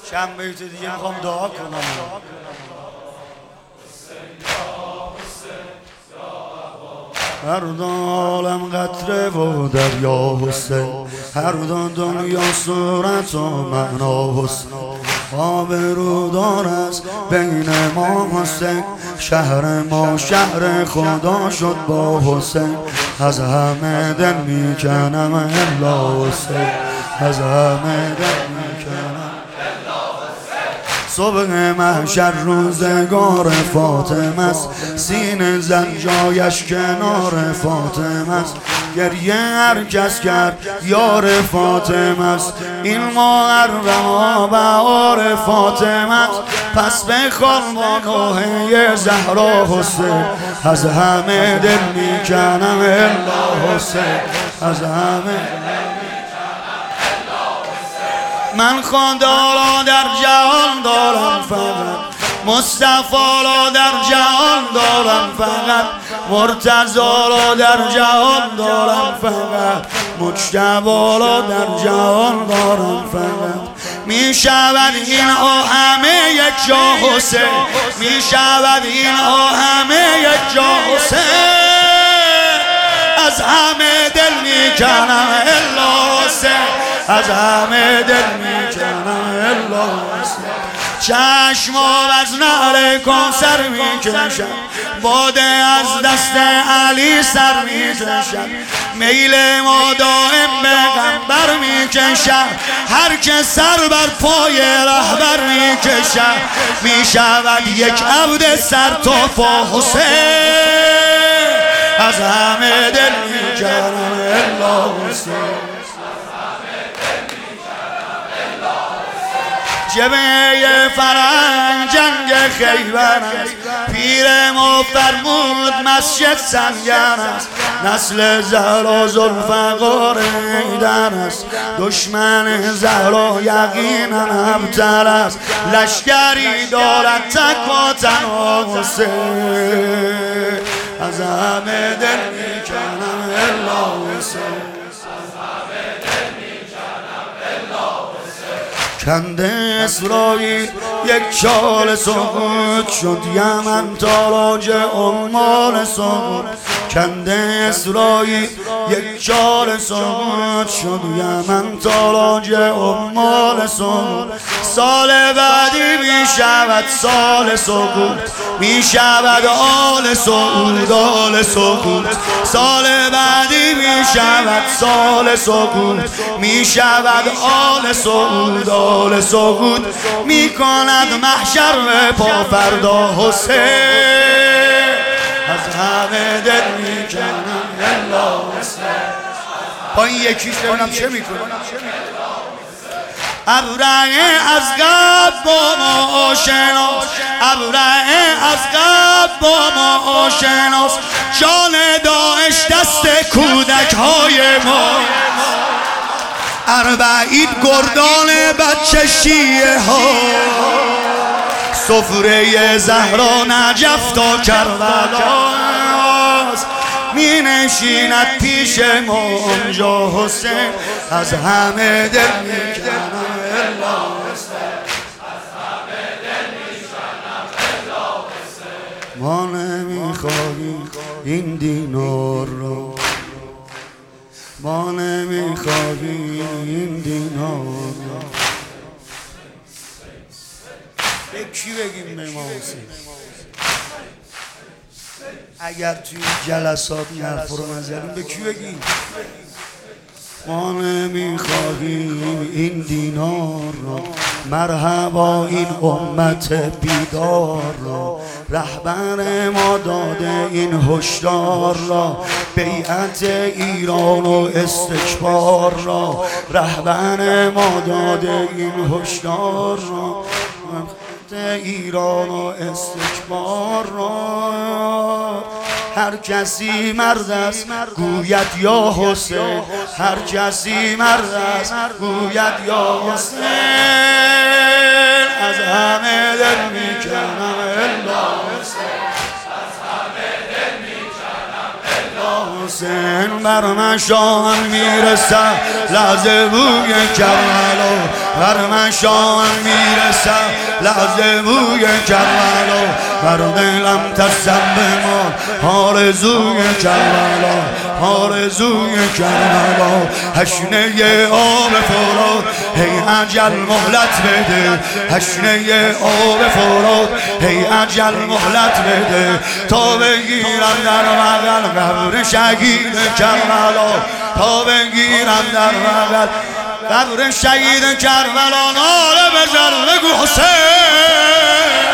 چند بیت دیگه میخوام دعا کنم. هر عالم قطره و دریا حسین، هر دنیا صورت و معنا حسین. آبرودار است بین ما حسین، شهر ما شهر خدا شد با حسین. از همه دل میکنم الا حسین، از همه دل میکنم. صبح محشر روزگار فاطمه است، سینه زن جایش کنار فاطمه است. گریه هر کس کرد یار فاطمه است، این ماه اربعا بهار فاطمه است. پس بخوان با نوحه زهرا حسین، از همه دل میکنم الا حسین، از همه. من خدا را در جهان دارم فقط، مصطفی را در جهان دارم فقط، مرتضی را در جهان دارم فقط، مجتبی را در جهان دارم فقط. می شود اینها همه یک جا حسین، می شود اینها همه یک جا حسین. از همه دل میکنم الا حسین، از همه دل میکنم الا حسین. چشمام از نهر کوثر میکشم، باده از دست علی سر میکشم. میل ما دائم پیغمبر میکشم، هر که سر بر پای رهبر میکشم. میشود یک عبد سر تا پا حسین، از همه دل میکنم الا حسین. جبهه فرنگ جنگ خیبر است، پیر ما فرمود مسجد سنگر است. نسل زهرا ذوالفقار حیدر است، دشمن زهرا یقینا ابتر است. لشکری دارد تک و تنها حسین، از همه دل میکنم الا حسین. کنده اسرائیل یک چال سقوط شد، یمن تاراج عمال سقوط. کنده اسرائیل یک چال سقوط شد، یمن تاراج عمال سقوط. سال بعدی می شود سال سقوط، می شود آل سعود آل سقوط. سال بعدی می شود سال سقوط، می شود آل سعود آل سقوط. می کند محشر پا فردا حسین، از همه دل می کنم الا حسین. با این یکیش ببینم چه می کنم. ابرهه از قبل با ما آشناس، ابرهه از قبل با ما آشناس. جان داعش دست کودک های ما، اربعین گردان بچه شیعه ها. سفره زهرا نجف تا کربلاست، می نشیند پیش ما آنجا حسین. از همه دل می کنم الا حسین، از همه دل می کنم الا حسین. ما نمی خواهیم این دینار را، ما نمی خواهیم این دینار را. به کی بگیم به ما حسین؟ اگر توی جلسات این حرف رو نزدیم به کی بگیم؟ ما نمیخواهیم این دینار را، مرحبا این امت بیدار را. رهبر ما داده این هشدار را، بیعت ایران و استکبار را. رهبر ما داده این هشدار را، ایران و استکبار را. هر کسی مرد است گوید یا حسین، هر کسی مرد است گوید یا حسین. از همه دل میکنم الا حسین، از همه دل میکنم الا حسین. بر مشام میرسد لحظه بوی کربلا، بر من شام میرسم لحظه بوی کربلا بر دلم تصم بمان آرزوی کربلا آرزوی کربلا هشنه آب فرات هی اجل مهلت بده هشنه آب فرات هی اجل مهلت بده تا بگیرم در بغل قبر شهید کربلا تا بگیرم در بغل قبر شهید کربلا ناله بزن بگو حسین